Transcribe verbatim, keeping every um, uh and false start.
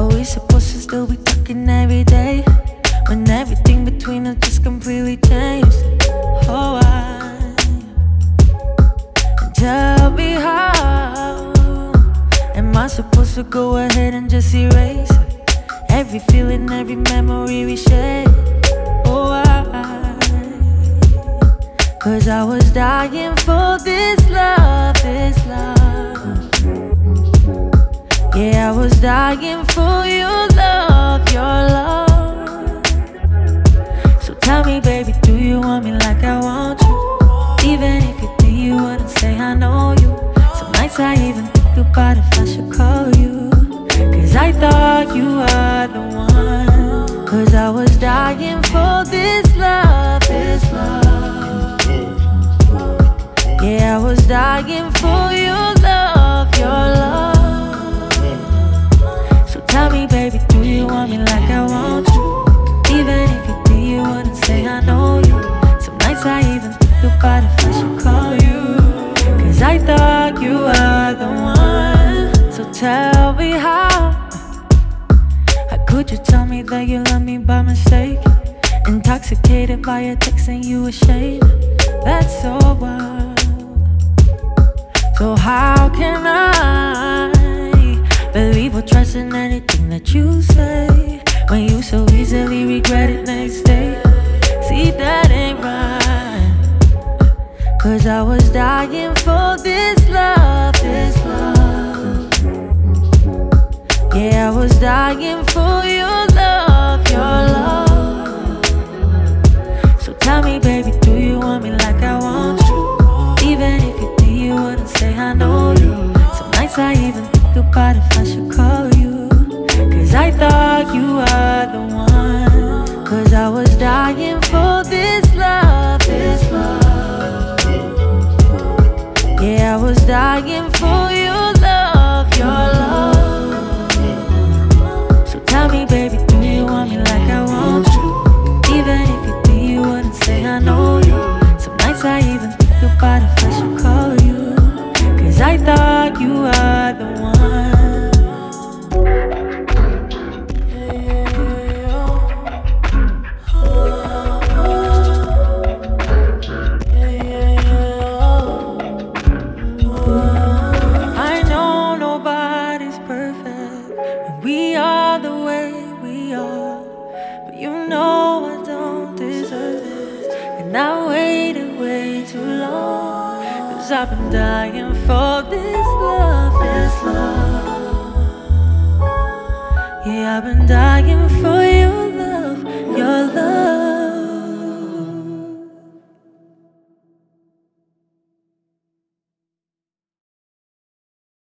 Are we supposed to still be talking every day when everything between us just completely changed? Oh, why? And tell me how am I supposed to go ahead and just erase every feeling, every memory we shared? Oh, why? Cause I was dying for this love, this love. Yeah, I was dying for your love, your love. So tell me, baby, do you want me like I want you? Even if you did, you wouldn't say I know you. Some nights I even think about if I should call you, cause I thought you were the one. Cause I was dying for this love, this love. Yeah, I was dying for your love, your love. Tell me, baby, do you want me like I want you? Even if you did, you wouldn't say I know you. Some nights I even think about if I should call you, cause I thought you were the one. So tell me how How could you tell me that you love me by mistake? Intoxicated by your text and you ashamed. That's so wild. So how can I believe or trust in anything that you say when you so easily regret it next day? See, that ain't right. Cause I was dying for this love, this love. Yeah, I was dying for your love, your love. So tell me, baby, do you want me like I want you? Even if you did, you wouldn't say I know you. Some nights I even think about if I should call you, cause I thought you were the one. Cause I was dying for this love, this love. Yeah, I was dying for your love, your love. So tell me, baby, do you want me like I want you? Even if you did, you wouldn't say I know you. Some nights I even think about if I should call you, cause I thought you were the one. I know nobody's perfect, and we are the way we are. But you know I don't deserve this, and I waited way too long. Cause I've been dying for this love, this love.